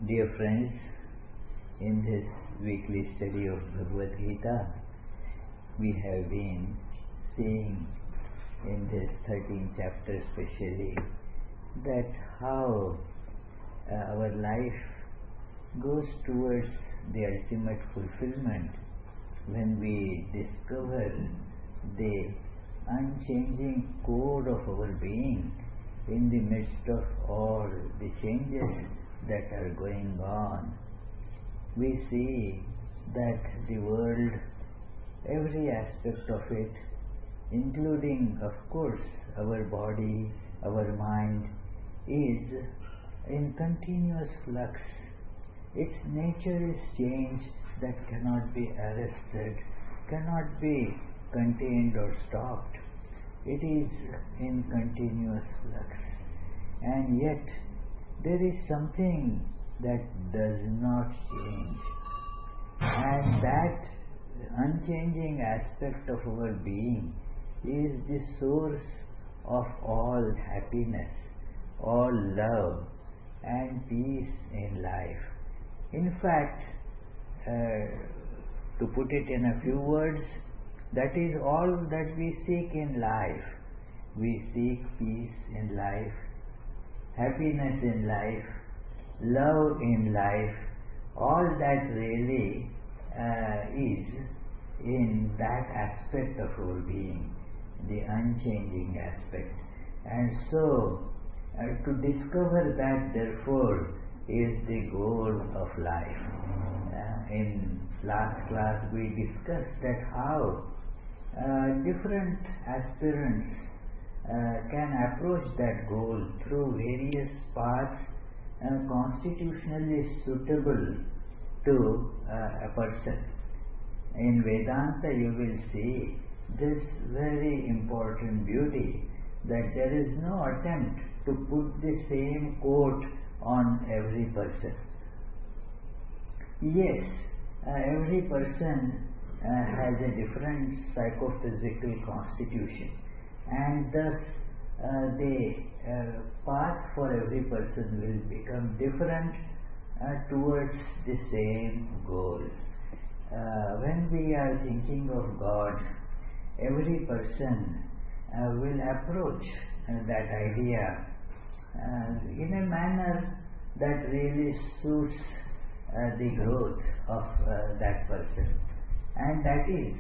Dear friends, in this weekly study of Bhagavad Gita, we have been seeing in this 13th chapter especially that how our life goes towards the ultimate fulfillment when we discover the unchanging core of our being in the midst of all the changes that are going on. We see that the world, every aspect of it, including of course our body, our mind, is in continuous flux. Its nature is change that cannot be arrested, cannot be contained or stopped. It is in continuous flux. And yet there is something that does not change. And that unchanging aspect of our being is the source of all happiness, all love and peace in life. In fact, to put it in a few words, that is all that we seek in life. We seek peace in life, happiness in life, love in life. All that really is in that aspect of our being, the unchanging aspect. And so, to discover that therefore is the goal of life. In last class we discussed that how different aspirants can approach that goal through various paths constitutionally suitable to a person. In Vedanta you will see this very important beauty, that there is no attempt to put the same coat on every person. Yes, every person has a different psychophysical constitution, and thus the path for every person will become different towards the same goal. When we are thinking of God, every person will approach that idea in a manner that really suits the growth of that person, and that is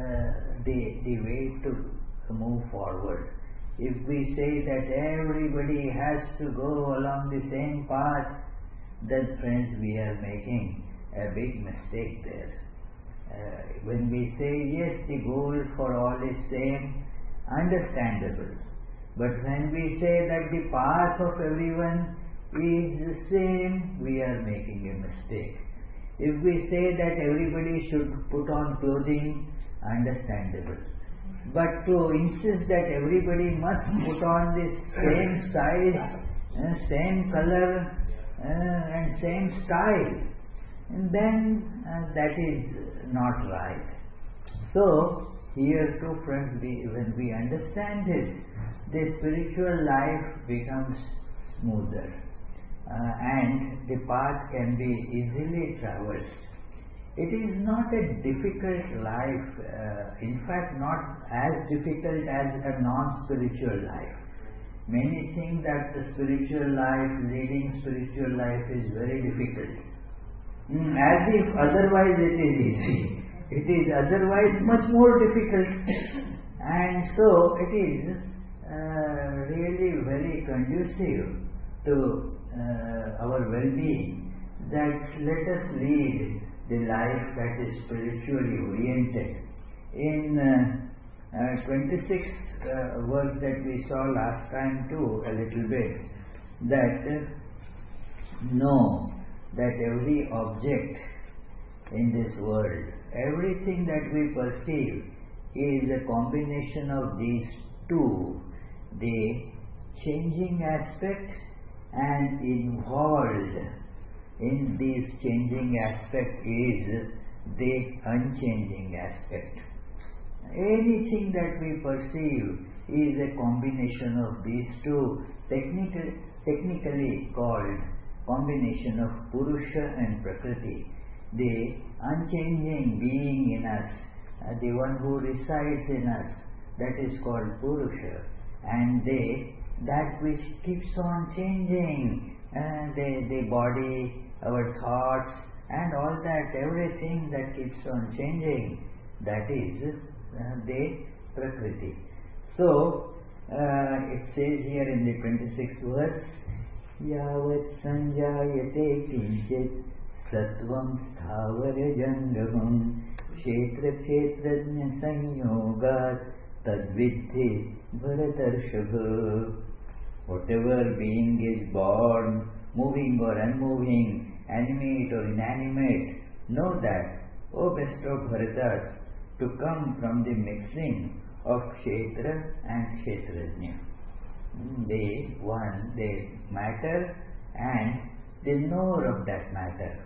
the way to move forward. If we say that everybody has to go along the same path, then friends, we are making a big mistake there. When we say yes, the goal for all is same, understandable. But when we say that the path of everyone is the same, we are making a mistake. If we say that everybody should put on clothing, understandable. But to insist that everybody must put on the same size, same color, and same style, then that is not right. So, here too friends, when we understand this, the spiritual life becomes smoother and the path can be easily traversed. It is not a difficult life, in fact not as difficult as a non-spiritual life. Many think that the spiritual life, leading spiritual life is very difficult, as if otherwise it is easy. It is otherwise much more difficult, and so it is really very conducive to our well-being that let us lead the life that is spiritually oriented. In 26th verse that we saw last time too a little bit, that know that every object in this world, everything that we perceive is a combination of these two, the changing aspect, and involved in this changing aspect is the unchanging aspect. Anything that we perceive is a combination of these two, technically called combination of Purusha and Prakriti, the unchanging being in us, the one who resides in us, that is called Purusha, and that which keeps on changing, the body, our thoughts, and all that, everything that keeps on changing, that is the Prakriti. So, it says here in the 26th verse, Yavat sanjayate kinchit sattvam sthavara jangamam kshetra kshetrajna sanyogat tadviddhi bharatarshava. Whatever being is born, moving or unmoving, animate or inanimate, know that, O best of Bharatas, to come from the mixing of Kshetra and Kshetrajna. The matter and the knower of that matter.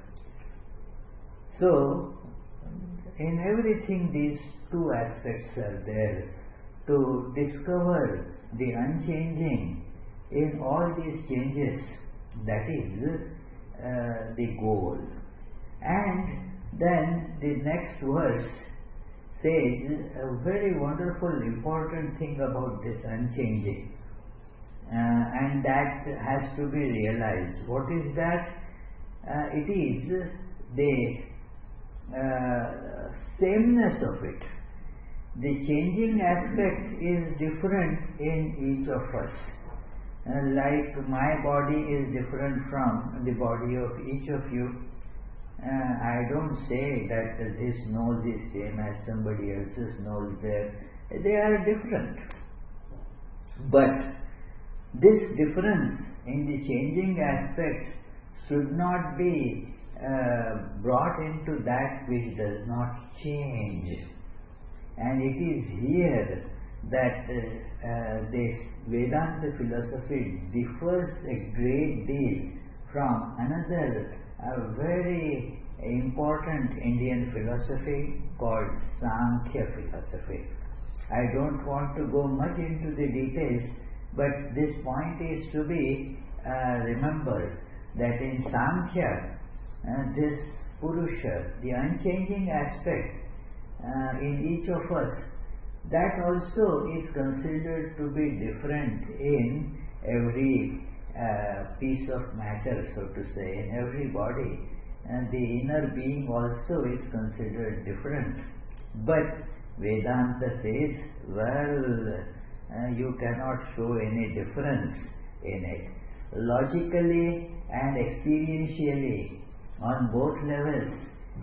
So, in everything these two aspects are there. To discover the unchanging in all these changes, that is the goal. And then the next verse says a very wonderful, important thing about this unchanging, and that has to be realized. What is that? It is the sameness of it. The changing aspect is different in each of us. Like my body is different from the body of each of you. I don't say that this nose is same as somebody else's nose there. They are different. But this difference in the changing aspects should not be brought into that which does not change. And it is here that this Vedanta philosophy differs a great deal from another very important Indian philosophy called Sankhya philosophy. I don't want to go much into the details, but this point is to be remembered, that in Sankhya, this Purusha, the unchanging aspect in each of us, that also is considered to be different in every piece of matter, so to say, in every body, and the inner being also is considered different. But Vedanta says, well, you cannot show any difference in it. Logically and experientially, on both levels,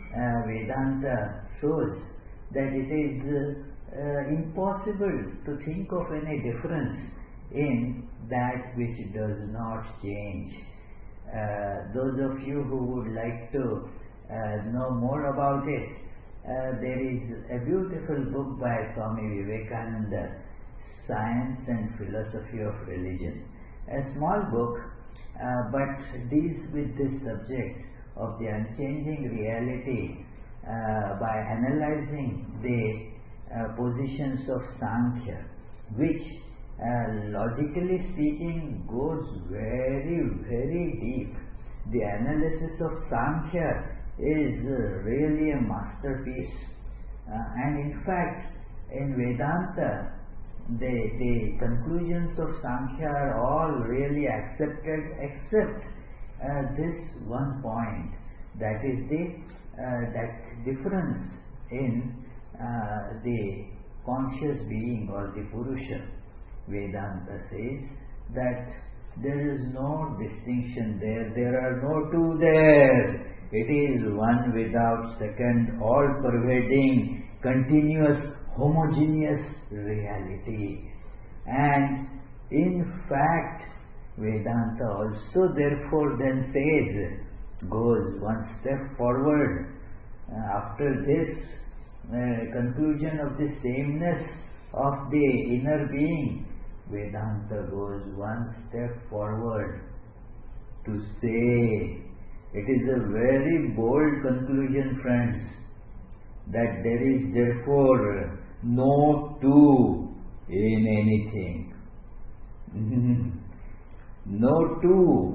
Vedanta shows that it is impossible to think of any difference in that which does not change. Those of you who would like to know more about it, there is a beautiful book by Swami Vivekananda, Science and Philosophy of Religion. A small book, but deals with this subject of the unchanging reality by analyzing the positions of Sankhya, which logically speaking goes very, very deep. The analysis of Sankhya is really a masterpiece, and in fact in Vedanta the conclusions of Sankhya are all really accepted except this one point, that is that difference in the conscious being or the Purusha. Vedanta says that there is no distinction there are no two there. It is one without second, all pervading, continuous, homogeneous reality. And in fact, Vedanta also therefore then says, goes one step forward. After this conclusion of the sameness of the inner being, Vedanta goes one step forward to say, it is a very bold conclusion, friends, that there is therefore no two in anything. No two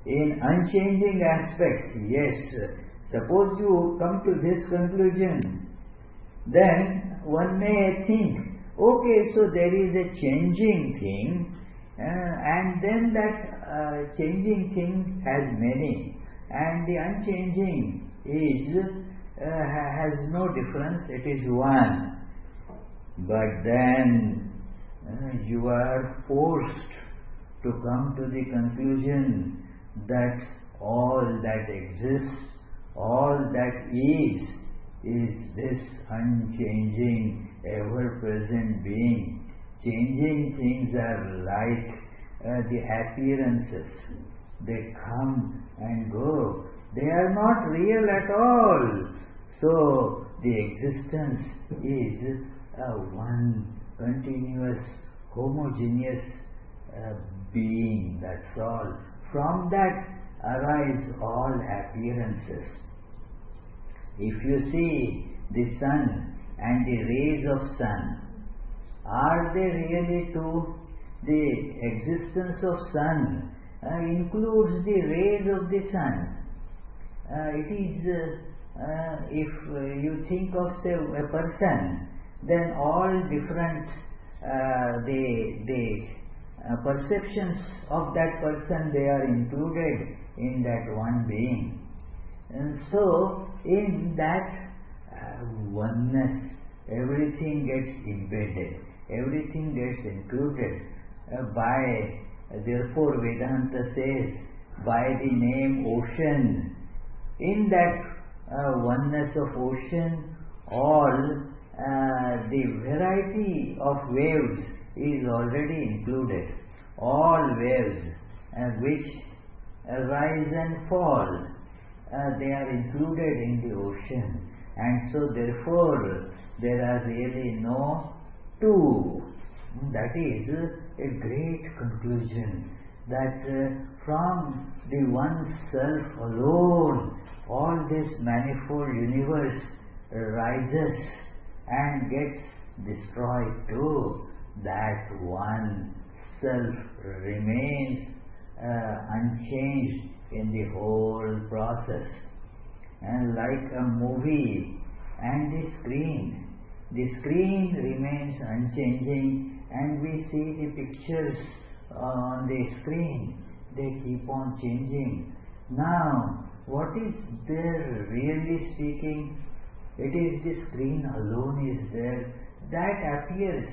in unchanging aspect, yes, suppose you come to this conclusion, then one may think, okay, so there is a changing thing, and then that changing thing has many, and the unchanging has no difference, it is one. But then you are forced to come to the conclusion that all that exists, all that is this unchanging, ever-present being. Changing things are like the appearances. They come and go. They are not real at all. So the existence is one continuous, homogeneous being, that's all. From that arise all appearances. If you see the sun and the rays of sun, are they really two? The existence of sun includes the rays of the sun. It is, if you think of, say, a person, then all different the perceptions of that person, they are included in that one being. And so in that oneness, everything gets embedded, everything gets included therefore Vedanta says, by the name ocean. In that oneness of ocean, all the variety of waves is already included. All waves which rise and fall, they are included in the ocean. And so therefore there are really no two. That is a great conclusion, that from the one self alone all this manifold universe rises and gets destroyed too. That one self remains unchanged in the whole process. And like a movie and the screen remains unchanging, and we see the pictures on the screen, they keep on changing. Now, what is there really speaking? It is the screen alone is there. That appears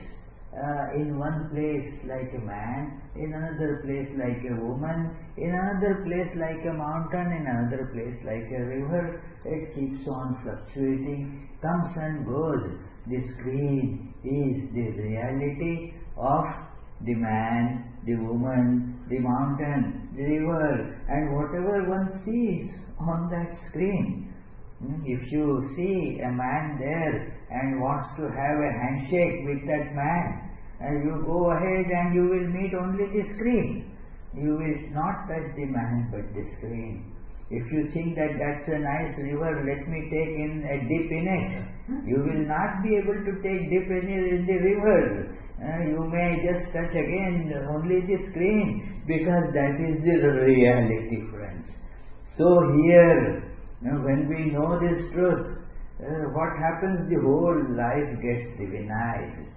in one place like a man, in another place like a woman, in another place like a mountain, in another place like a river. It keeps on fluctuating, comes and goes. The screen is the reality of the man, the woman, the mountain, the river, and whatever one sees on that screen. If you see a man there and wants to have a handshake with that man, and you go ahead and you will meet only the screen. You will not touch the man but the screen. If you think that that's a nice river, let me take in a dip in it. You will not be able to take dip in the river. You may just touch again only the screen, because that is the reality, friends. So here, when we know this truth, what happens? The whole life gets divinized.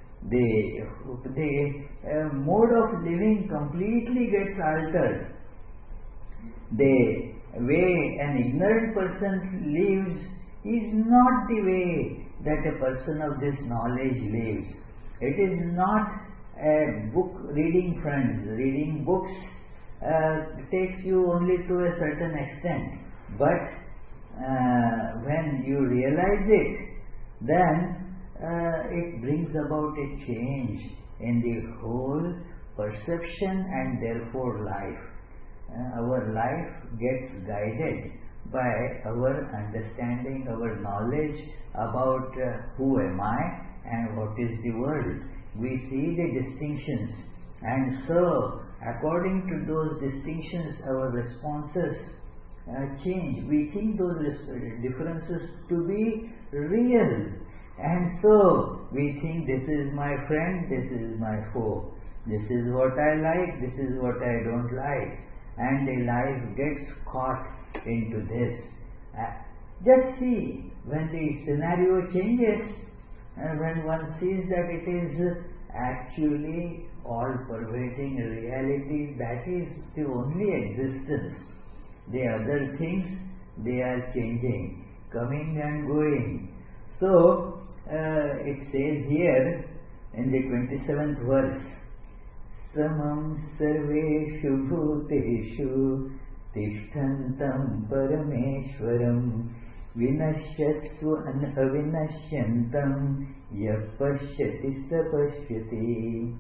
The mode of living completely gets altered. The way an ignorant person lives is not the way that a person of this knowledge lives. It is not a book reading, friends. Reading books takes you only to a certain extent. But when you realize it, then it brings about a change in the whole perception and therefore life. Our life gets guided by our understanding, our knowledge about who am I and what is the world. We see the distinctions, and so according to those distinctions our responses change. We think those differences to be real, and so we think this is my friend, this is my foe, this is what I like, this is what I don't like. and a life gets caught into this. Just see, when the scenario changes, when one sees that it is actually all-pervading reality, that is the only existence. The other things, they are changing, coming and going. So, it says here in the 27th verse, Samam sarveshu bhuteshu tishtantam parameshwaram vinashyasvu avinashyantam yapashyati sapashyati.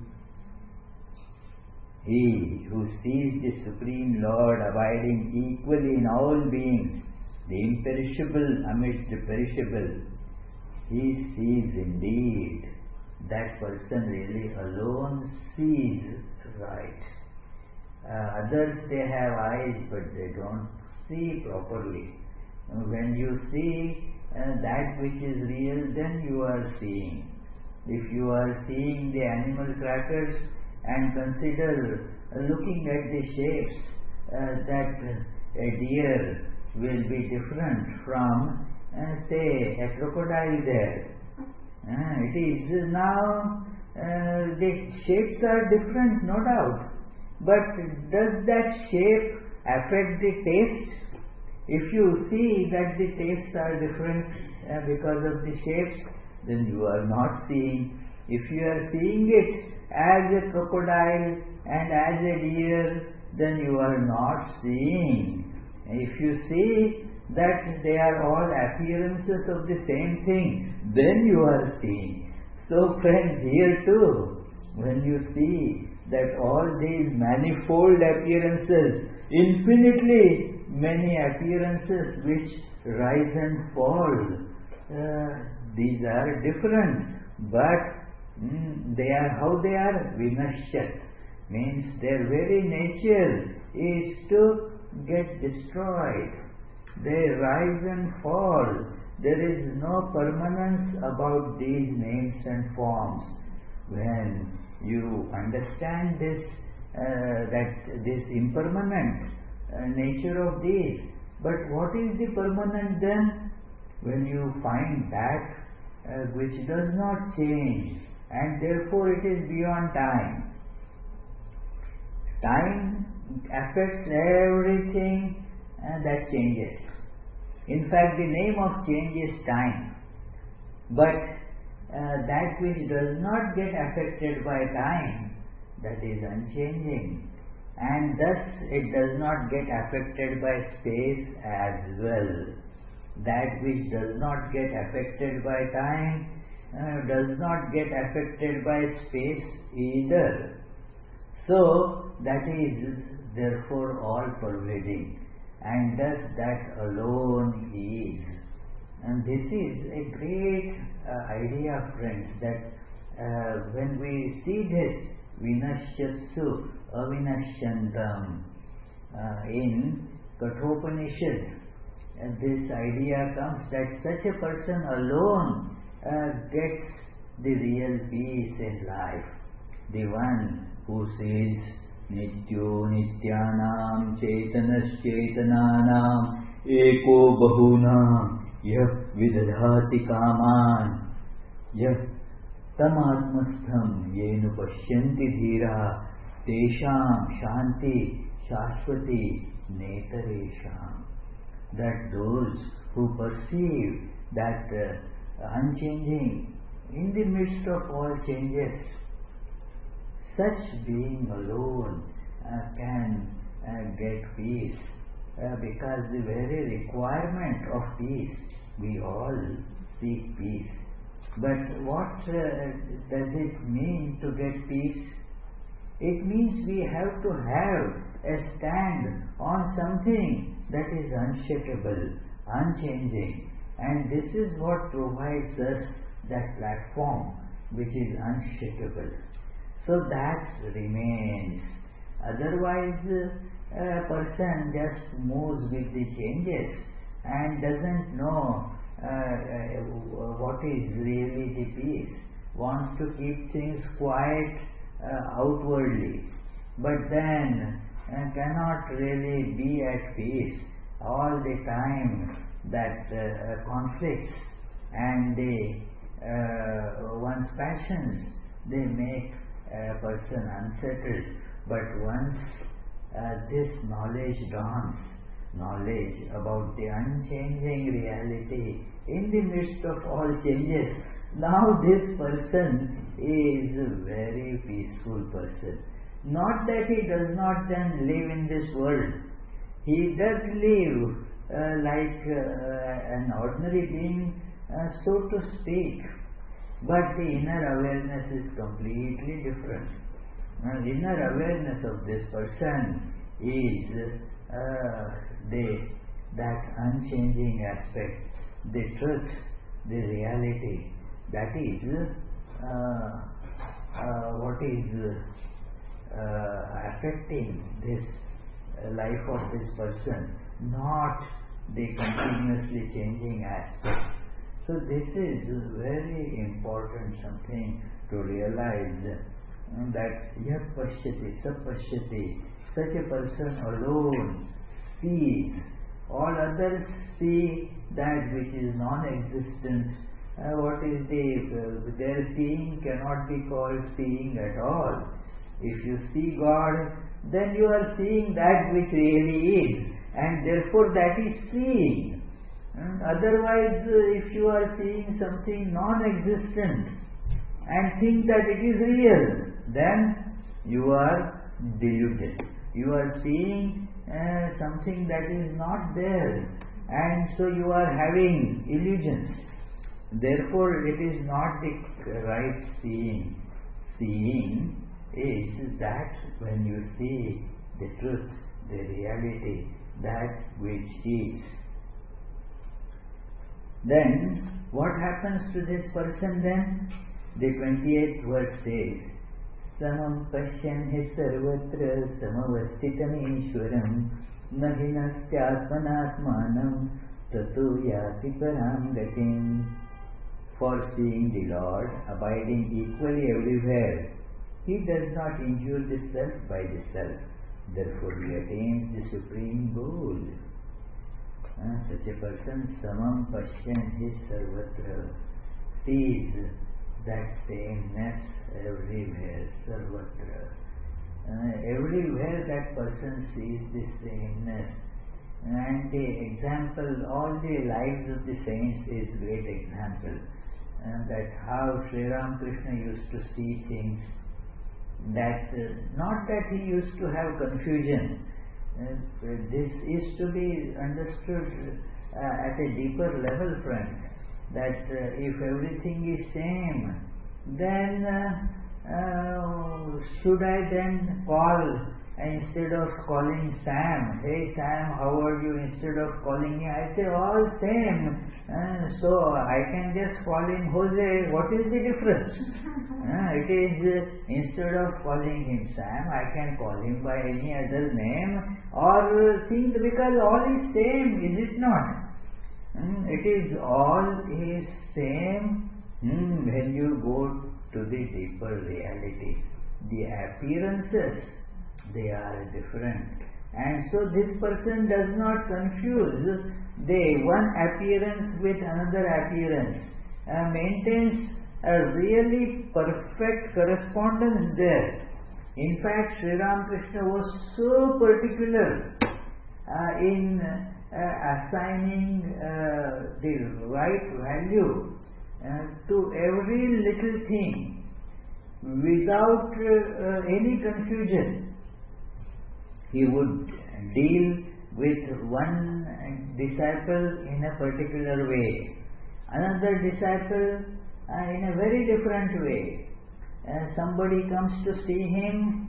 He who sees the Supreme Lord abiding equally in all beings, the imperishable amidst the perishable, he sees indeed. That person really alone sees right. Others, they have eyes, but they don't see properly. When you see that which is real, then you are seeing. If you are seeing the animal crackers and consider looking at the shapes, that a deer will be different from, say, a crocodile there. It is now, the shapes are different, no doubt. But does that shape affect the taste? If you see that the tastes are different because of the shapes, then you are not seeing. If you are seeing it as a crocodile and as a deer, then you are not seeing. If you see that they are all appearances of the same thing, then you are seeing. So friends, here too, when you see that all these manifold appearances, infinitely many appearances which rise and fall, these are different, but they are how they are, vinashyat, means their very nature is to get destroyed. They rise and fall. There is no permanence about these names and forms. When you understand this, that this impermanent nature of these, but what is the permanent then? When you find that which does not change, and therefore it is beyond time. Time affects everything that changes. In fact, the name of change is time. But that which does not get affected by time, that is unchanging. And thus it does not get affected by space as well. That which does not get affected by time does not get affected by space either. So that is therefore all pervading, and thus that alone is. And this is a great idea, friends, that when we see this vinashyatsu avinashyantam in Kathopanishad, this idea comes that such a person alone gets the real peace in life. The one who says Nityo Nityanam Chetanaschetananam Eko Bahunam Yah Vidadhati Kaman Yah Tamatmastham Yenu Pashyanti Dhira Tesham Shanti Shashvati Netaresham. That those who perceive that unchanging in the midst of all changes, such being alone can get peace, because the very requirement of peace, we all seek peace. But what does it mean to get peace? It means we have to have a stand on something that is unshakable, unchanging, and this is what provides us that platform which is unshakable. So that remains. Otherwise, a person just moves with the changes and doesn't know what is really the peace, wants to keep things quiet outwardly, but then cannot really be at peace. All the time that conflicts and one's passions, they make a person unsettled. But once this knowledge dawns, knowledge about the unchanging reality in the midst of all changes, now this person is a very peaceful person. Not that he does not then live in this world. He does live like an ordinary being, so to speak. But the inner awareness is completely different. Inner awareness of this person is that unchanging aspect, the truth, the reality. That is what is affecting this life of this person, not the continuously changing aspect. So this is very important, something to realize, that yat pashyati sapashyati, such a person alone sees. All others see that which is non-existent. What is their seeing cannot be called seeing at all. If you see God, then you are seeing that which really is, and therefore that is seeing. Otherwise, if you are seeing something non-existent and think that it is real, then you are deluded. You are seeing something that is not there, and so you are having illusions. Therefore, it is not the right seeing. Seeing is that when you see the truth, the reality, that which is. Then, what happens to this person then? The 28th verse says, Samam pashyan hi sarvatra samavasthitam ishwaram nahinastyaatmanatmanam tato yati param gatim. For seeing the Lord, abiding equally everywhere, he does not injure the self by the self. Therefore he attains the supreme goal. Such a person, samam pashyan hi sarvatra, sees that sameness everywhere, sarvatra. Everywhere that person sees the sameness. And the example, all the lives of the saints is great example. That how Sri Ramakrishna used to see things, that not that he used to have confusion. This is to be understood at a deeper level, friends, that if everything is same, then should I then call, instead of calling Sam, hey Sam, how are you, instead of calling me, I say all same, so I can just call him Jose. What is the difference? It is, instead of calling him Sam, I can call him by any other name, or think, because all is same, is it not? It is all is same when you go to the deeper reality. The appearances, they are different, and so this person does not confuse the one appearance with another appearance, maintains a really perfect correspondence there. In fact, Sri Ramakrishna was so particular in assigning the right value to every little thing without any confusion. He would deal with one disciple in a particular way, another disciple in a very different way. Somebody comes to see him,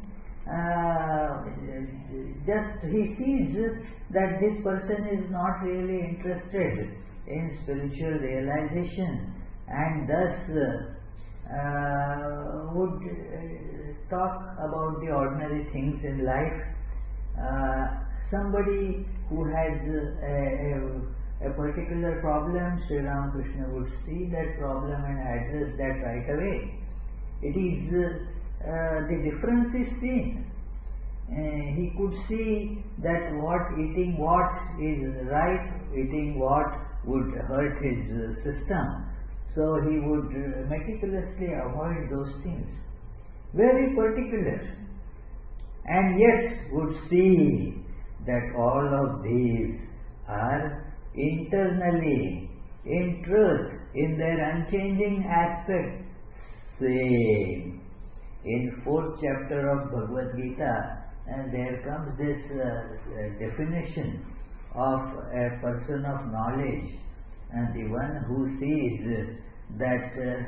just he sees that this person is not really interested in spiritual realization, and thus would talk about the ordinary things in life. Somebody who has a particular problem, Sri Ramakrishna would see that problem and address that right away. It is the difference is seen. he could see that eating what is right, eating what would hurt his system. So he would meticulously avoid those things. Very particular. And yet would see that all of these are internally, in truth, in their unchanging aspect, same. In 4th chapter of Bhagavad Gita, there comes this definition of a person of knowledge, and the one who sees that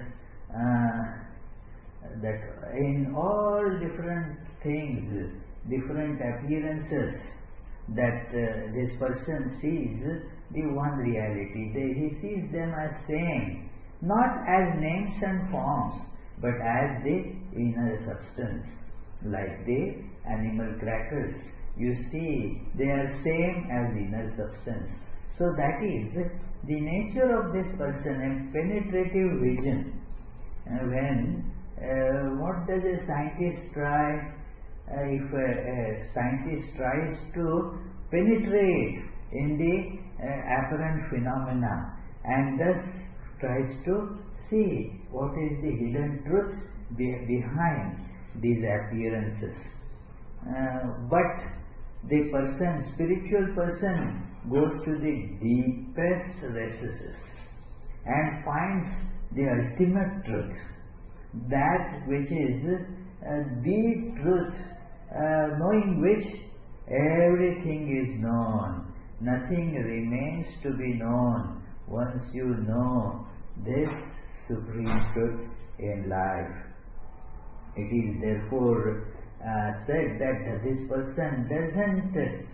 in all different things, different appearances, that this person sees the one reality. He sees them as same, not as names and forms, but as the inner substance. Like the animal crackers, you see, they are same as inner substance. So that is the nature of this person, a penetrative vision. When what does a scientist try? If a scientist tries to penetrate in the apparent phenomena and thus tries to see what is the hidden truth behind these appearances. But the person, spiritual person, goes to the deepest recesses and finds the ultimate truth, that which is the truth, knowing which everything is known. Nothing remains to be known once you know this supreme truth in life. It is therefore said that this person doesn't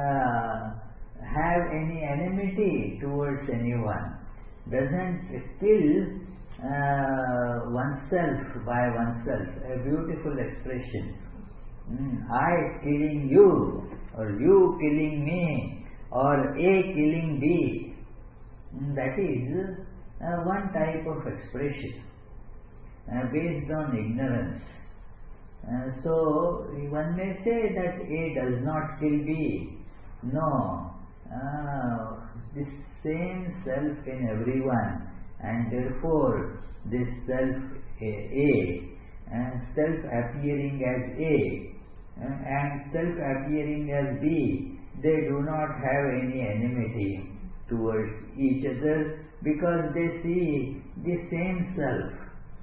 have any enmity towards anyone, doesn't kill oneself by oneself. A beautiful expression. I killing you, or you killing me, or A killing B. That is one type of expression based on ignorance. So one may say that A does not kill B. No, this same self in everyone, and therefore this self A, self appearing as A and self appearing as B, they do not have any enmity towards each other, because they see the same self.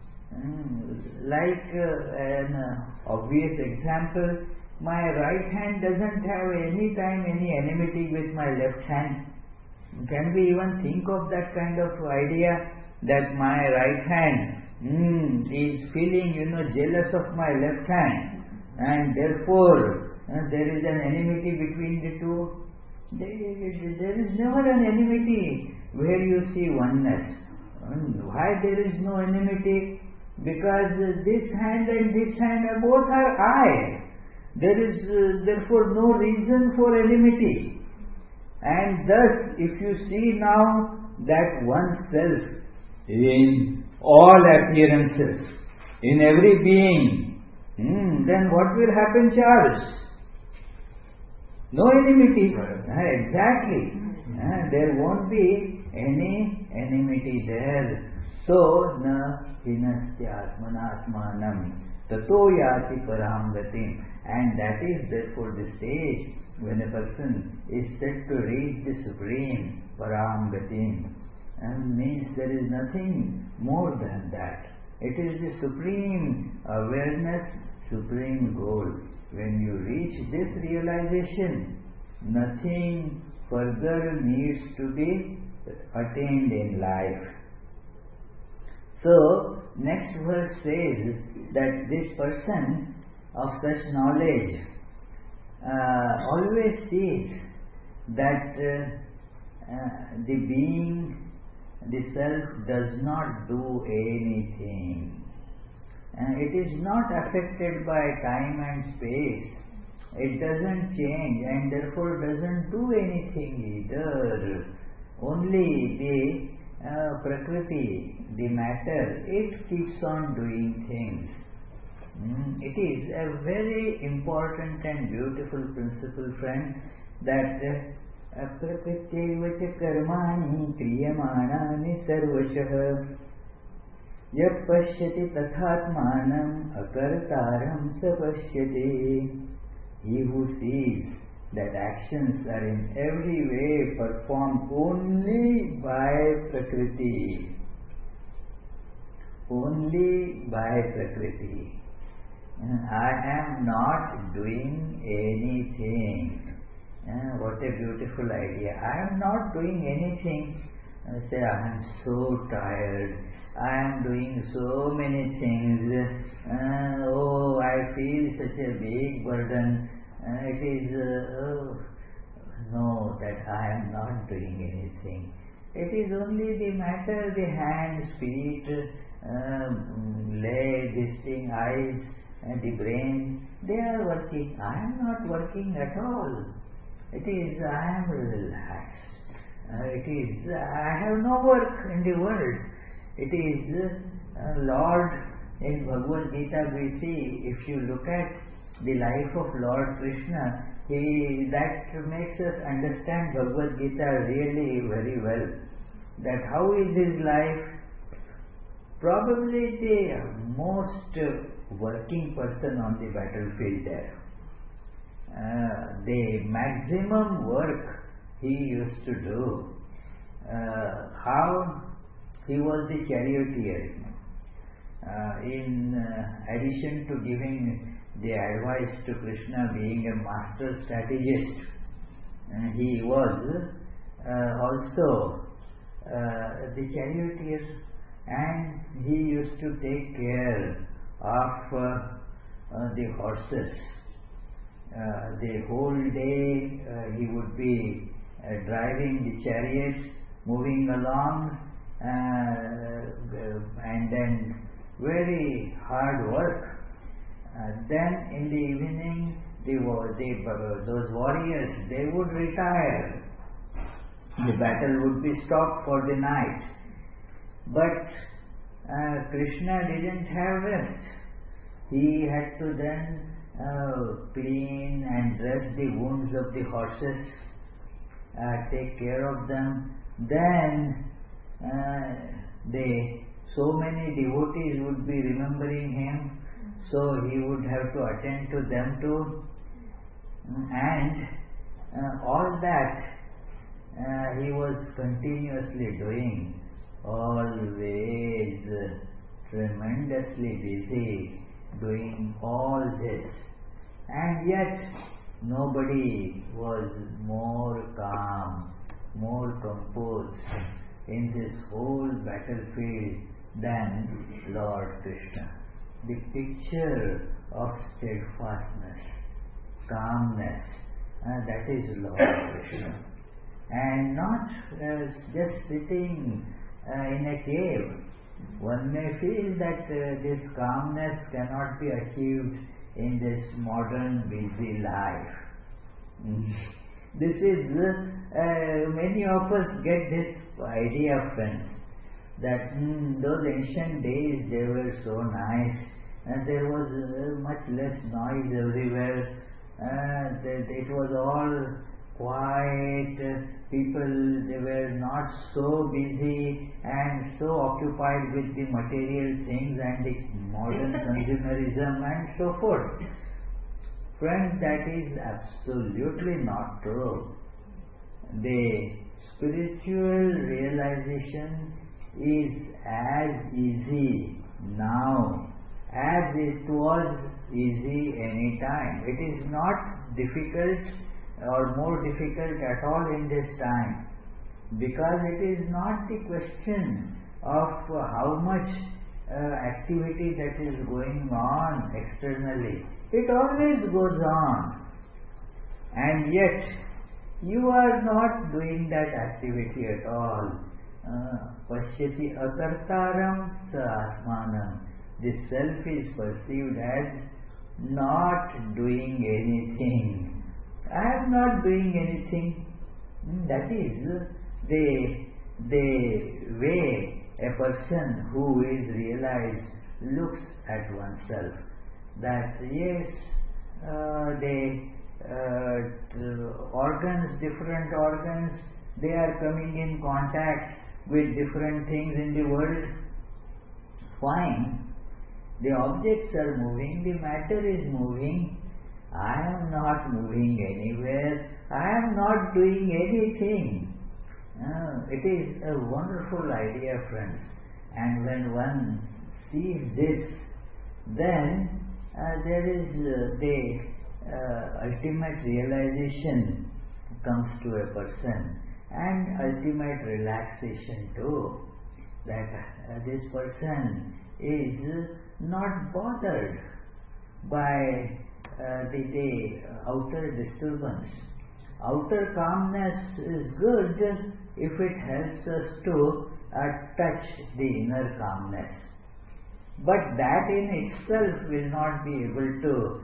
Like an obvious example, my right hand doesn't have any time any enmity with my left hand. Can we even think of that kind of idea, that my right hand is feeling jealous of my left hand, and therefore there is an enmity between the two? There is never an enmity where you see oneness. Why there is no enmity? Because this hand and this hand both are I. There is therefore no reason for enmity. And thus, if you see now that oneself in all appearances, in every being, then what will happen, Charles? No enmity. Exactly. There won't be any enmity there. So, na hinasya atmanatmanam tato yati param gatim. And that is therefore the stage when a person is set to reach the supreme param gatim. And means there is nothing more than that. It is the supreme awareness, supreme goal. When you reach this realization, nothing further needs to be attained in life. So, next verse says that this person of such knowledge always sees that the being, the self, does not do anything. It is not affected by time and space. It doesn't change and therefore doesn't do anything either. Only the Prakriti, the matter, it keeps on doing things. It is a very important and beautiful principle, friend, that prakriti cha karmani kriyamanani sarvashah yap pashyati tathatmanam akartaram sapashyati. He who sees that actions are in every way performed only by Prakriti, only by Prakriti. I am not doing anything. What a beautiful idea. I am not doing anything. I say, I am so tired. I am doing so many things. Oh, I feel such a big burden. It is, no, that I am not doing anything. It is only the matter, the hands, feet, leg, this thing, eyes, and the brain, they are working. I am not working at all. It is, I am relaxed. It is, I have no work in the world. It is, Lord, in Bhagavad Gita we see, if you look at the life of Lord Krishna, that makes us understand Bhagavad Gita really very well. That how is his life? Probably the most working person on the battlefield there. The maximum work he used to do. How he was the charioteer. In addition to giving the advice to Krishna, being a master strategist, he was also the charioteer, and he used to take care of the horses. The whole day he would be driving the chariot, moving along, and then very hard work. Then in the evening, those warriors, they would retire. The battle would be stopped for the night. But Krishna didn't have rest. He had to then clean and dress the wounds of the horses, take care of them. Then so many devotees would be remembering him, so he would have to attend to them too. And all that he was continuously doing, always tremendously busy doing all this. And yet nobody was more calm, more composed in this whole battlefield than Lord Krishna. The picture of steadfastness, calmness, that is Lord Krishna. And not just sitting in a cave. One may feel that this calmness cannot be achieved in this modern busy life. This is, many of us get this idea, friends, that those ancient days, they were so nice, and there was much less noise everywhere, it was all quiet, people, they were not so busy and so occupied with the material things and the modern consumerism and so forth. Friends, that is absolutely not true. The spiritual realization is as easy now as it was easy any time. It is not difficult or more difficult at all in this time, because it is not the question of how much activity that is going on externally. It always goes on, and yet you are not doing that activity at all. Pashyati akartaram sa atmanam. The self is perceived as not doing anything. I am not doing anything. That is the way a person who is realized looks at oneself. that yes, different organs, they are coming in contact with different things in the world. Fine. The objects are moving, the matter is moving. I am not moving anywhere. I am not doing anything. It is a wonderful idea, friends. And when one sees this, then there is the ultimate realization comes to a person, and ultimate relaxation too, that this person is not bothered by the outer disturbance. Outer calmness is good if it helps us to touch the inner calmness. But that in itself will not be able to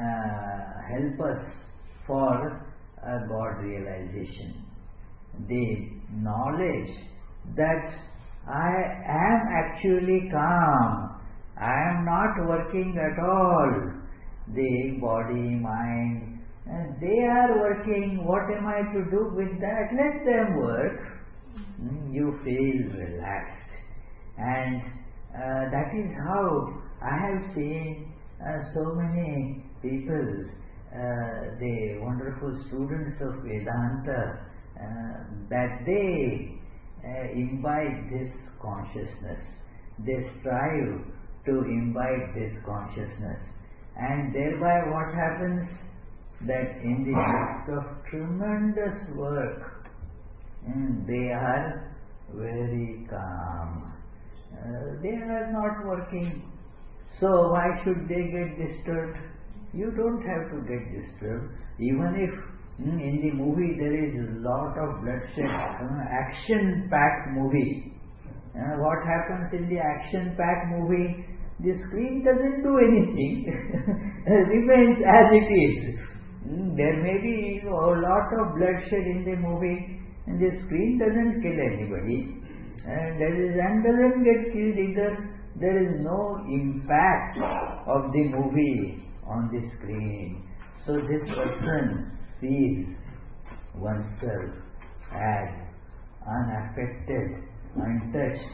help us for God realization. The knowledge that I am actually calm, I am not working at all, the body, mind, they are working. What am I to do with that? Let them work. You feel relaxed, and that is how I have seen so many people, the wonderful students of Vedanta, that they imbibe this consciousness. They strive to imbibe this consciousness, and thereby what happens? That in the midst of tremendous work, they are very calm. They are not working. So why should they get disturbed? You don't have to get disturbed. Even if in the movie there is a lot of bloodshed, action-packed movie. What happens in the action-packed movie? The screen doesn't do anything. Remains as it is. There may be a lot of bloodshed in the movie, and the screen doesn't kill anybody, and doesn't get killed either. There is no impact of the movie on the screen. So this person sees oneself as unaffected, untouched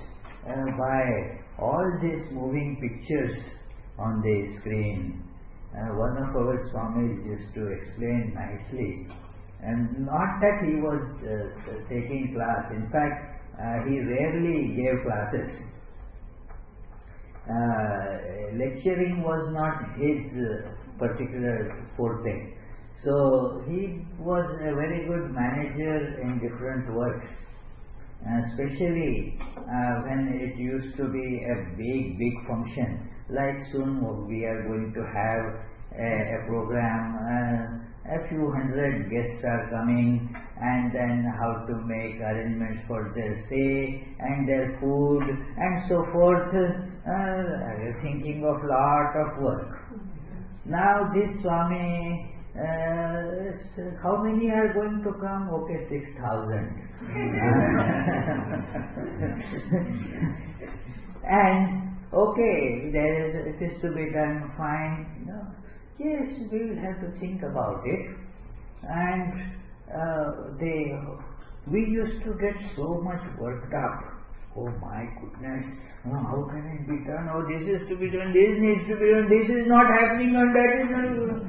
by all these moving pictures on the screen. One of our Swamis used to explain nicely, and not that he was taking class. In fact, he rarely gave classes. Lecturing was not his particular forte. So he was a very good manager in different works, especially when it used to be a big function. Like soon we are going to have a program, a few hundred guests are coming, and then how to make arrangements for their stay and their food and so forth, thinking of lot of work. Now this Swami, how many are going to come? Okay, 6,000. And okay, it is to be done, fine. No. Yes, we will have to think about it. And we used to get so much worked up. Oh my goodness, how can it be done? Oh, this is to be done, this needs to be done, this is not happening, and that is not.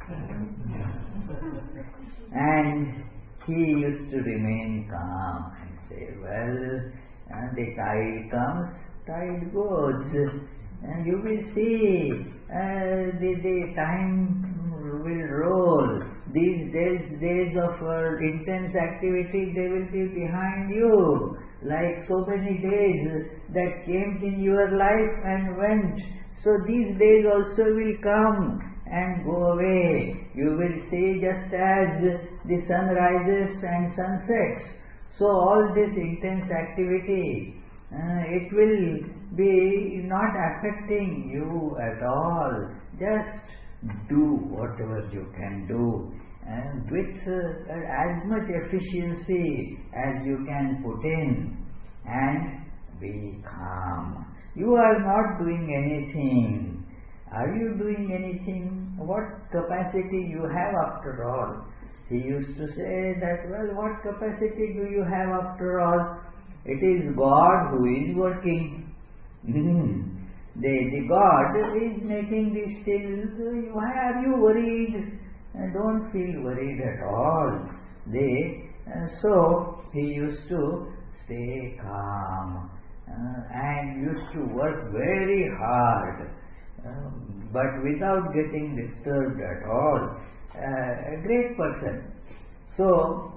And he used to remain calm and say, well, the tide comes, tide goes, and you will see the time will roll. These days of intense activity, they will be behind you, like so many days that came in your life and went. So these days also will come and go away. You will see just as the sun rises and sun sets. So all this intense activity, it will be not affecting you at all. Just do whatever you can do, and with as much efficiency as you can put in, and be calm. You are not doing anything, are you doing anything? What capacity you have after all? He used to say that, well, what capacity do you have after all? It is God who is working. The God is making these things. Why are you worried? Don't feel worried at all. So he used to stay calm and used to work very hard, but without getting disturbed at all. A great person. So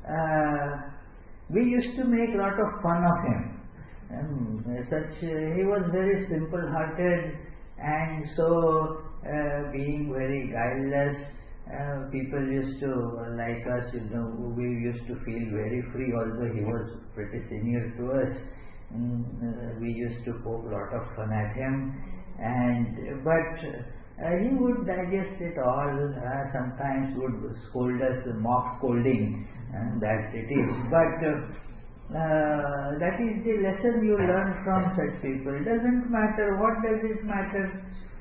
we used to make a lot of fun of him. He was very simple-hearted, and so being very guileless, people used to like us. We used to feel very free, although he was pretty senior to us. We used to poke a lot of fun at him, but he would digest it all. Sometimes would scold us, mock scolding, that it is. But that is the lesson you learn from such people. It doesn't matter. What does it matter?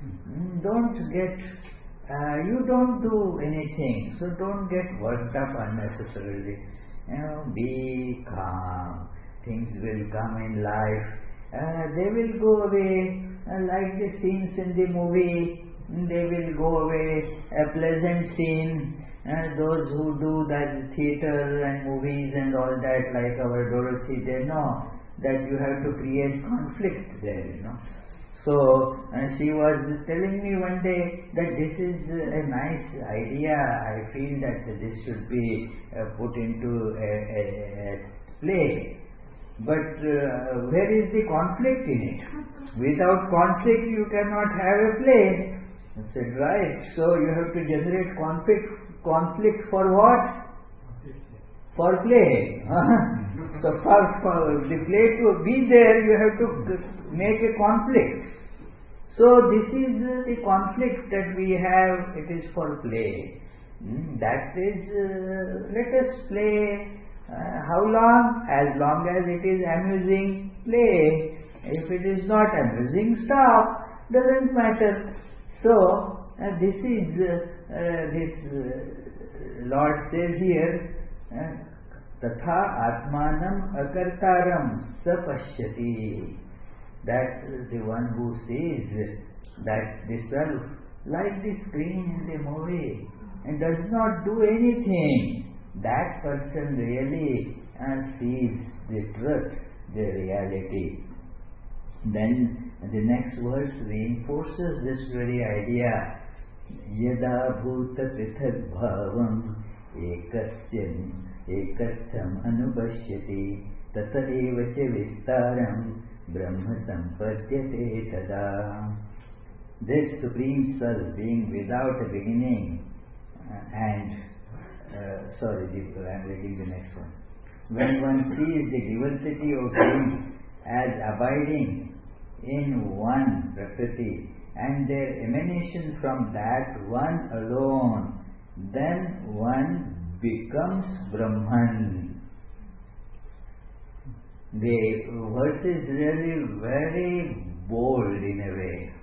You don't do anything, so don't get worked up unnecessarily. Be calm. Things will come in life. They will go away, like the scenes in the movie. They will go away. A pleasant scene. Those who do that theatre and movies and all that, like our Dorothy, they know that you have to create conflict there, So she was telling me one day that this is a nice idea. I feel that this should be put into a play. But where is the conflict in it? Without conflict you cannot have a play. I said, right. So you have to generate conflict for what? For play. So for the play to be there, you have to make a conflict. So this is the conflict that we have. It is for play. That is, let us play. How long? As long as it is amusing, play. If it is not amusing, stop. Doesn't matter. So this is Lord says here, Tatha Atmanam Akartaram Sapashyati. That the one who sees that the self, like the screen in the movie, and does not do anything, that person really sees the truth, the reality. Then the next verse reinforces this very idea. Yada bhuta prithak bhavam ekastham anubashyati tata evacha vistaram brahma sampadyate tada. This Supreme Self being without a beginning I'm reading the next one. When one sees the diversity of beings as abiding in one Prakriti and their emanation from that one alone, then one becomes Brahman. The verse is really very bold in a way.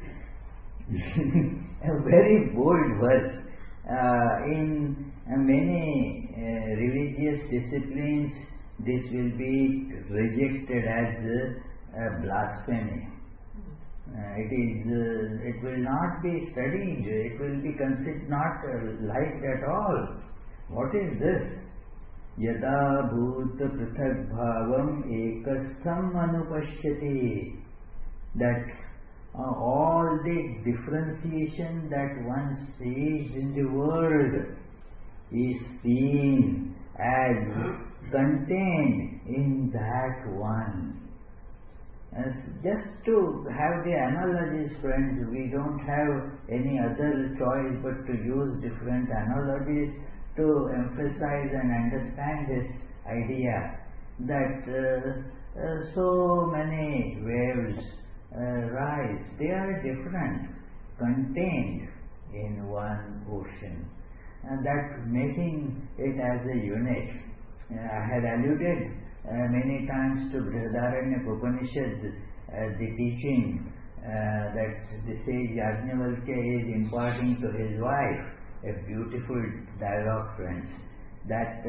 A very bold verse. In many religious disciplines, this will be rejected as blasphemy. It will not be studied. It will be considered not liked at all. What is this? Yada bhuta prithak bhavam ekastham anupashyati. That all the differentiation that one sees in the world is seen as contained in that one. As just to have the analogies, friends, we don't have any other choice but to use different analogies to emphasize and understand this idea that so many waves rise. They are different, contained in one ocean, and that making it as a unit. I had alluded many times to Brihadaranyaka Upanishad, the teaching that the sage Yajnavalkya is imparting to his wife, a beautiful dialogue, friends, that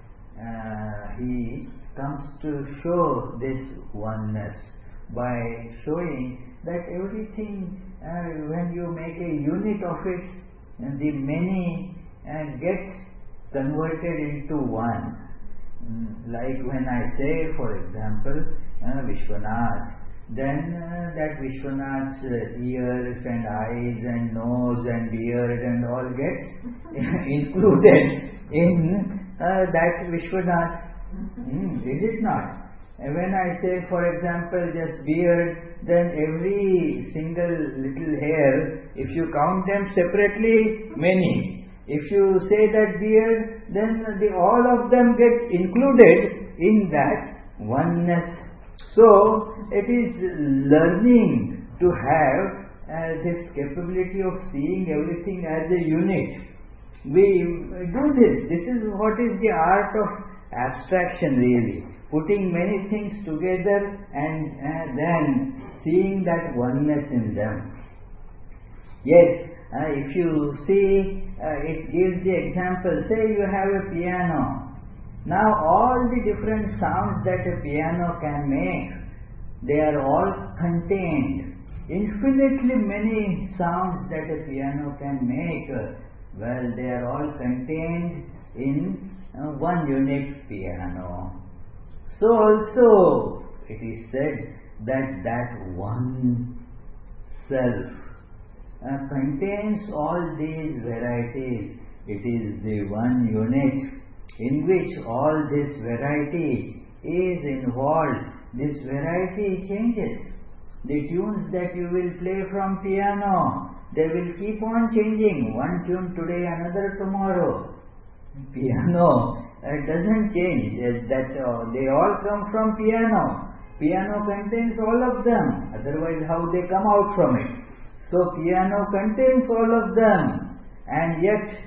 he comes to show this oneness by showing that everything, when you make a unit of it, the many get converted into one. Like when I say, for example, Vishwanath, then that Vishwanath's ears and eyes and nose and beard and all get included in that Vishwanath. Is it not? And when I say, for example, just beard, then every single little hair, if you count them separately, many. If you say that beard, then all of them get included in that oneness. So, it is learning to have this capability of seeing everything as a unit. We do this. This is what is the art of abstraction, really. Putting many things together and then seeing that oneness in them. Yes, if you see, it gives the example. Say you have a piano. Now all the different sounds that a piano can make, they are all contained. Infinitely many sounds that a piano can make, well, they are all contained in one unit piano. So also it is said that one self contains all these varieties. It is the one unit in which all this variety is involved. This variety changes. The tunes that you will play from piano, they will keep on changing. One tune today, another tomorrow. Piano doesn't change. They all come from piano. Piano contains all of them. Otherwise, how they come out from it? So piano contains all of them, and yet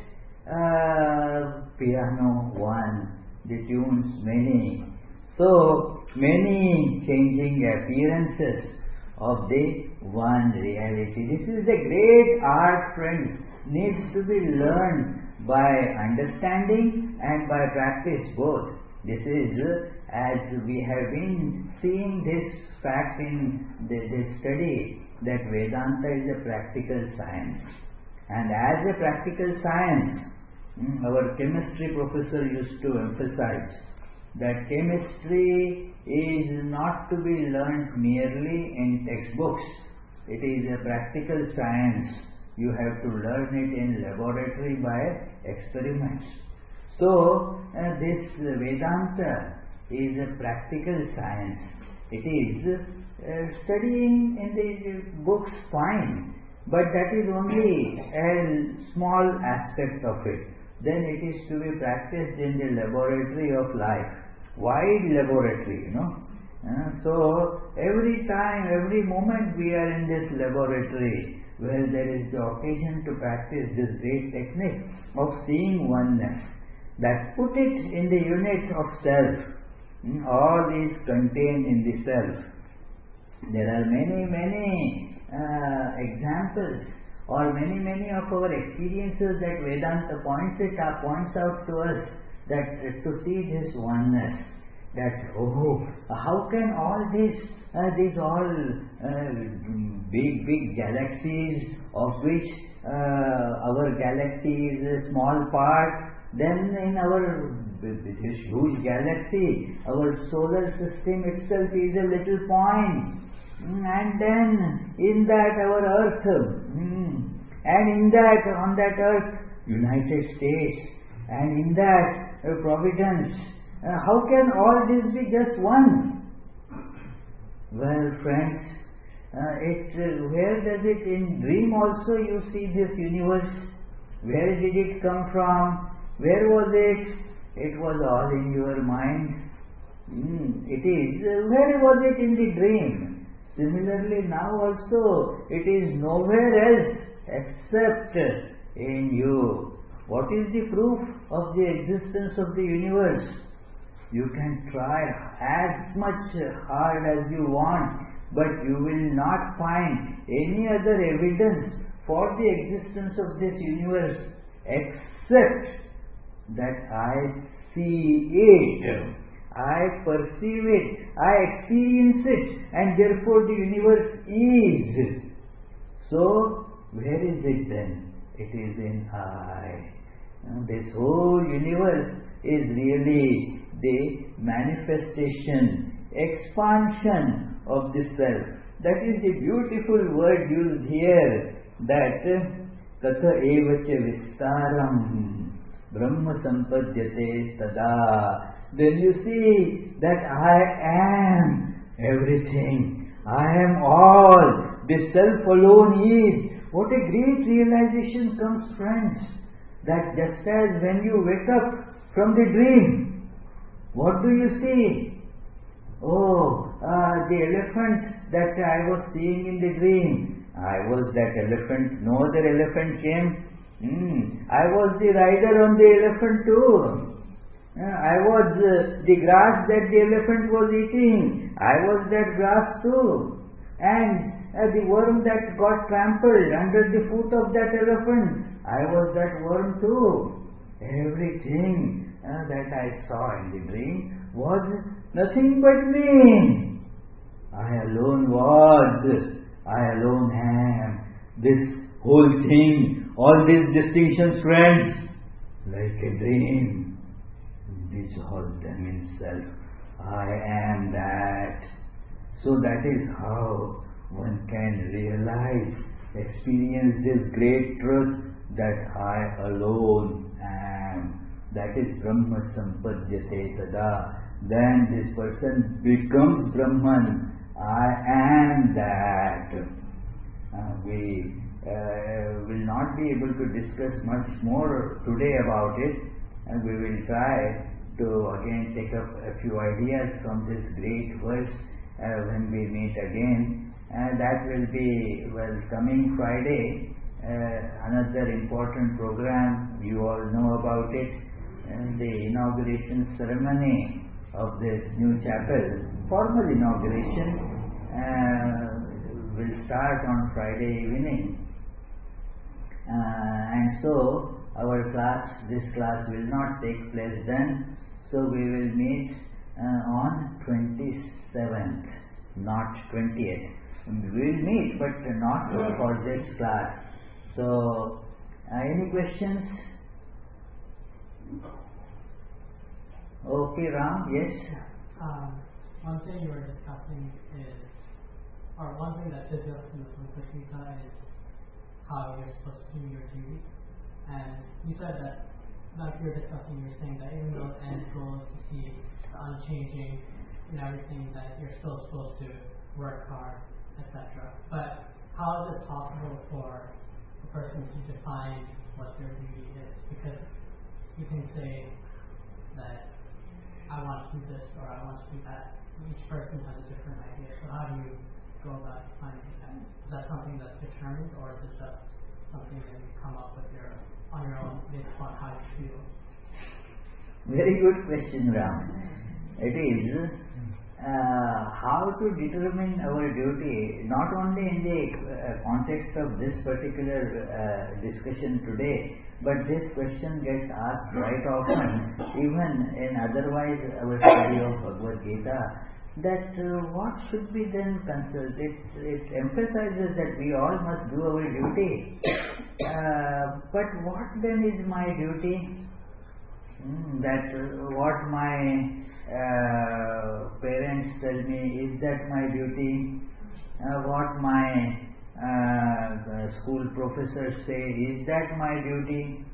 piano one, the tunes many. So many changing appearances of the one reality. This is a great art, friends, needs to be learned by understanding and by practice both. This is, as we have been seeing this fact in this study, that Vedanta is a practical science. And as a practical science, our chemistry professor used to emphasize that chemistry is not to be learnt merely in textbooks. It is a practical science. You have to learn it in laboratory by experiments. So, this Vedanta is a practical science. It is studying in the books, fine, but that is only a small aspect of it. Then it is to be practiced in the laboratory of life, wide laboratory, So every time, every moment we are in this laboratory, where there is the occasion to practice this great technique of seeing oneness, that put it in the unit of self. All is contained in the self. There are many examples or many of our experiences that Vedanta points out to us, that to see this oneness, that how can all these big galaxies, of which our galaxy is a small part, then in our this huge galaxy, our solar system itself is a little point, and then in that our Earth, and in that, on that Earth, United States, and in that Providence. How can all this be just one? Well, friends, where does it, in dream also you see this universe? Where did it come from? Where was it? It was all in your mind. It is. Where was it in the dream? Similarly, now also it is nowhere else except in you. What is the proof of the existence of the universe? You can try as much hard as you want, but you will not find any other evidence for the existence of this universe except that I see it, I perceive it, I experience it, and therefore the universe is. So, where is it then? It is in I. This whole universe is really the manifestation, expansion of the self. That is the beautiful word used here, that Tatha evacha vistaram Brahma sampadhyate tada. Then you see that I am everything, I am all, the self alone is. What a great realization comes, friends, that just as when you wake up from the dream, what do you see? Oh, the elephant that I was seeing in the dream. I was that elephant, no other elephant came. I was the rider on the elephant too. I was the grass that the elephant was eating. I was that grass too. And the worm that got trampled under the foot of that elephant, I was that worm too. Everything that I saw in the dream was nothing but me. I alone was, I alone am. This whole thing, all these distinctions, friends, like a dream, dissolve them in self. I am that. So that is how one can realize, experience this great truth that I alone am. That is Brahma sampadhyate tada. Then this person becomes Brahman. I am that. We will not be able to discuss much more today about it, and we will try to again take up a few ideas from this great verse when we meet again. That will be, coming Friday, another important program. You all know about it, the inauguration ceremony of this new chapel. Formal inauguration will start on Friday evening, and so our class, this class will not take place then. So we will meet on 27th, not 20th. We will meet, but not for this class. So, any questions? Okay, Ram, yes? One thing you were discussing is, or one thing that Siddhartha Gita is how you're supposed to do your duty. And you said that, like you were discussing, you were saying that even though the end goal is to see the unchanging and everything, that you're still supposed to work hard, etc. But how is it possible for a person to define what their duty is? Because you can say that I want to do this or I want to do that. Each person has a different idea. So how do you go about defining that? Is that something that's determined, or is it just something that you come up with on your own based on how you feel? Very good question, Ram. It is how to determine our duty, not only in the context of this particular discussion today, but this question gets asked quite often, even in otherwise our study of Bhagavad Gita, that what should be then consulted. It emphasizes that we all must do our duty. But what then is my duty? That what my parents tell me, is that my duty? What my school professors say, is that my duty?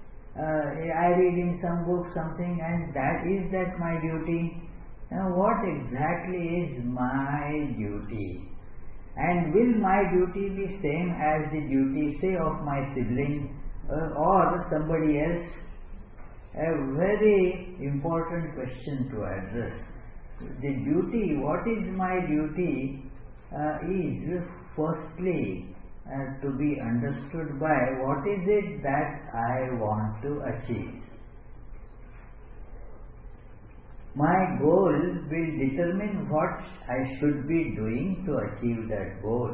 I read in some book something, and is that my duty? What exactly is my duty? And will my duty be same as the duty, say, of my sibling or somebody else? A very important question to address. The duty, what is my duty, is firstly to be understood by what is it that I want to achieve. my goal will determine what I should be doing to achieve that goal.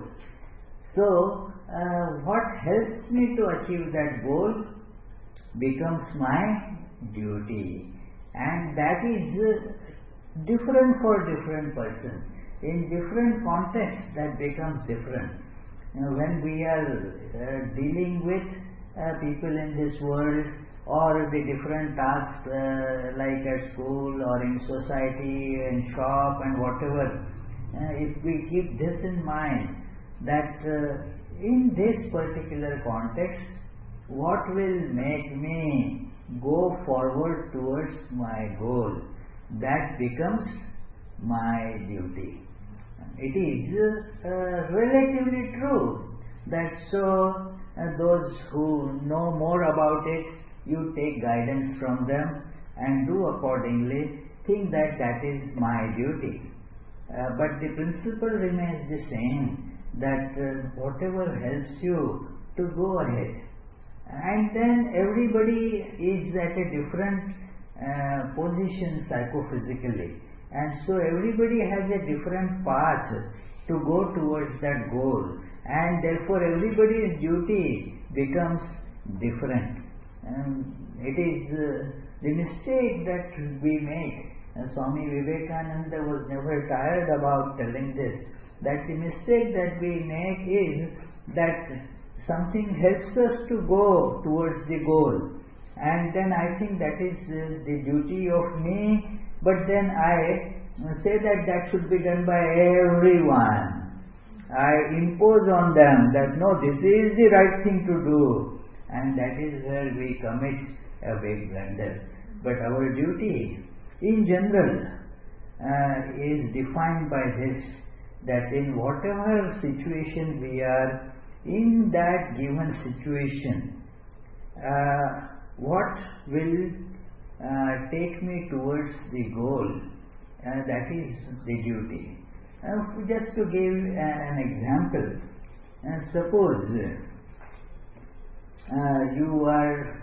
So, what helps me to achieve that goal becomes my duty, and that is different for different persons. In different contexts, that becomes different. When we are dealing with people in this world, or the different tasks like at school or in society, in shop and whatever, if we keep this in mind, that in this particular context, what will make me go forward towards my goal, that becomes my duty. It is relatively true that those who know more about it, you take guidance from them and do accordingly, think that that is my duty. But the principle remains the same, that whatever helps you to go ahead. And then everybody is at a different position psychophysically, and so everybody has a different path to go towards that goal, and therefore everybody's duty becomes different. It is the mistake that we make. Swami Vivekananda was never tired about telling this, that the mistake that we make is that something helps us to go towards the goal, and then I think that is the duty of me, but then I say that that should be done by everyone. I impose on them that no, this is the right thing to do, and that is where we commit a big blunder. But our duty in general is defined by this, that in whatever situation we are, in that given situation, what will take me towards the goal, that is the duty. Just to give an example, suppose you are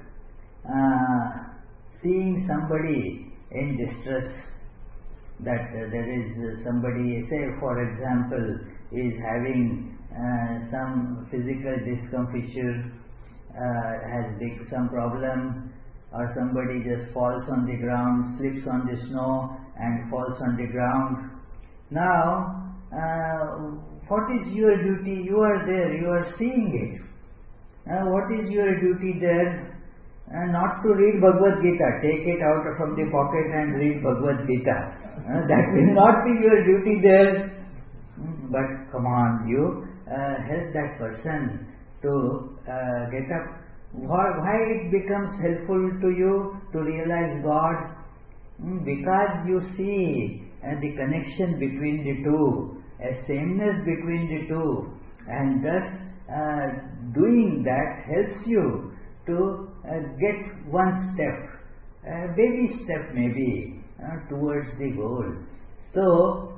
seeing somebody in distress, that there is somebody, say for example, is having some physical discomfiture, has some problem, or somebody just falls on the ground, slips on the snow and falls on the ground. Now, what is your duty? You are there, you are seeing it. What is your duty there? Not to read Bhagavad Gita, take it out from the pocket and read Bhagavad Gita. That will not be your duty there. But come on, you help that person to get up. Why it becomes helpful to you to realize God? Because you see the connection between the two, a sameness between the two, and thus doing that helps you to get one step, baby step maybe, towards the goal. So,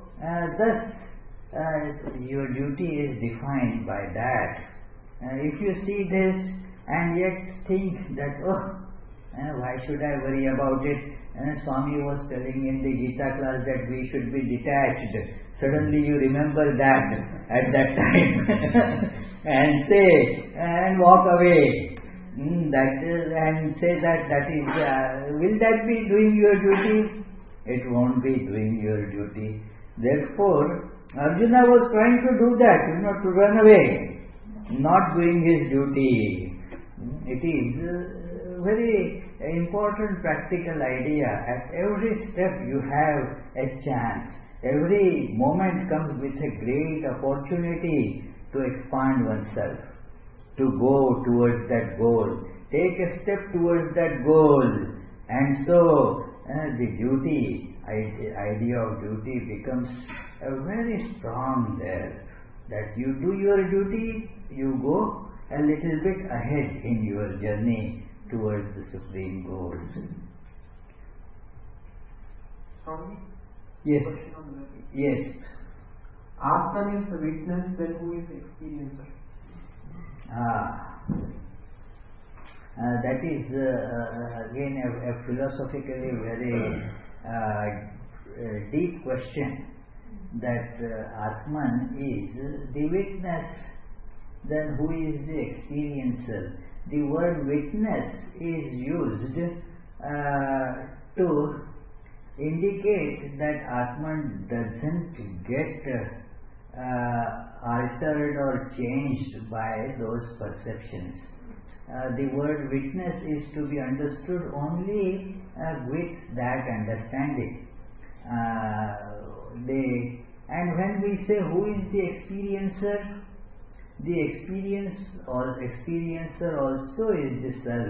thus your duty is defined by that. If you see this and yet think that, why should I worry about it? Swami was telling in the Gita class that we should be detached. Suddenly you remember that at that time and say, and walk away. And say that is, will that be doing your duty? It won't be doing your duty. Therefore, Arjuna was trying to do that, to run away, not doing his duty. It is very important practical idea. At every step you have a chance. Every moment comes with a great opportunity to expand oneself, to go towards that goal. Take a step towards that goal. And so the duty, idea of duty becomes very strong there. That you do your duty, you go a little bit ahead in your journey towards the supreme goal. Sorry? Yes. Yes. Atman is the witness, then who is the experiencer? That is again a philosophically very deep question that Atman is the witness, then who is the experiencer? The word witness is used to indicate that Atman doesn't get altered or changed by those perceptions. The word witness is to be understood only with that understanding. And when we say who is the experiencer, the experiencer also is the self,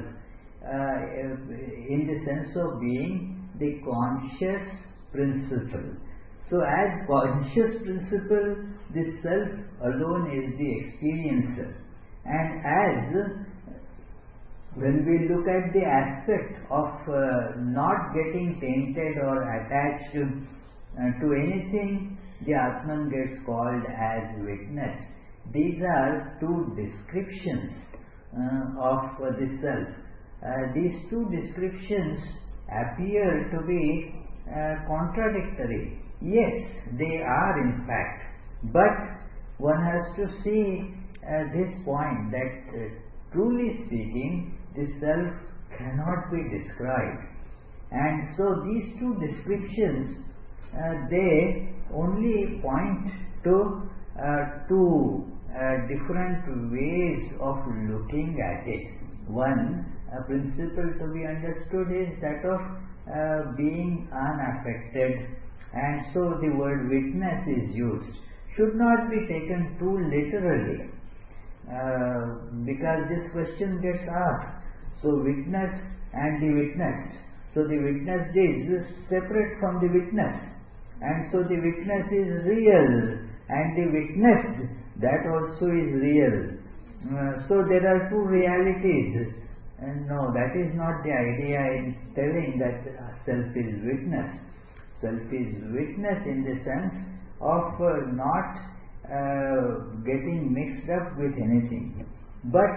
in the sense of being the conscious principle. So as conscious principle, the self alone is the experiencer. And as when we look at the aspect of not getting tainted or attached to anything, the Atman gets called as witness. These are two descriptions of the self. These two descriptions appear to be contradictory. Yes, they are in fact, but one has to see this point that truly speaking, the self cannot be described. And so these two descriptions, they only point to two different ways of looking at it. One principle to be understood is that of being unaffected, and so the word witness is used. Should not be taken too literally, because this question gets asked. So witness and the witnessed. So the witnessed is separate from the witness, and so the witness is real, and the witnessed, that also is real. So there are two realities. And no, that is not the idea in telling that self is witness. Self is witness in the sense of not getting mixed up with anything. But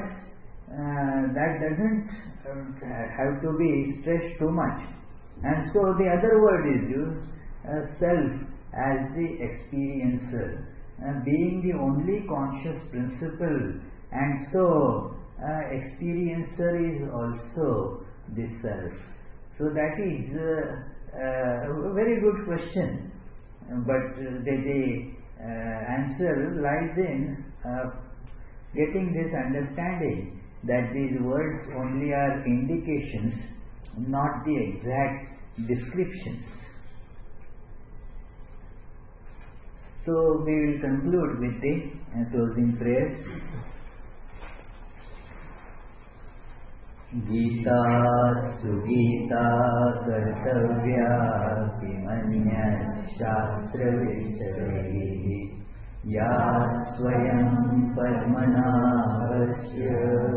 that doesn't have to be stretched too much. And so the other word is used, self as the experiencer, being the only conscious principle, and so experiencer is also the self. So that is a very good question, but the answer lies in getting this understanding that these words only are indications, not the exact descriptions. So we will conclude with the closing prayers. Gita Sugita कर्तव्या किमन्यत् शास्त्रविचरैः या स्वयं पद्मनाभस्य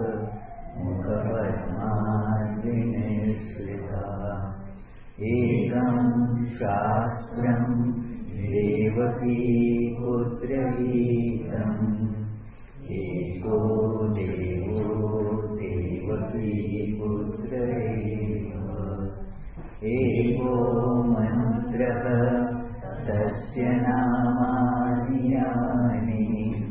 मुखपद्मार्जिनिस्मृता एकं शास्त्रं देवकी पुत्रगीतम् एको देवो देवकी पुत्र एको मन्त्रः तस्य नामानि यानि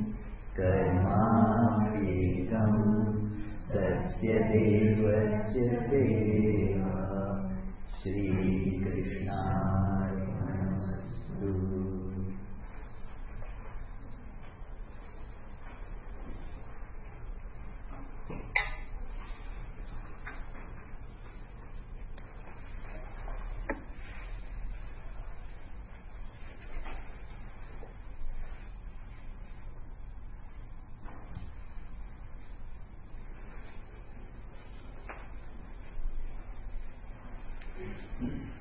कर्माप्येकं तस्य देवस्य सेवा श्रीकृष्णार्पणमस्तु। Mm-hmm.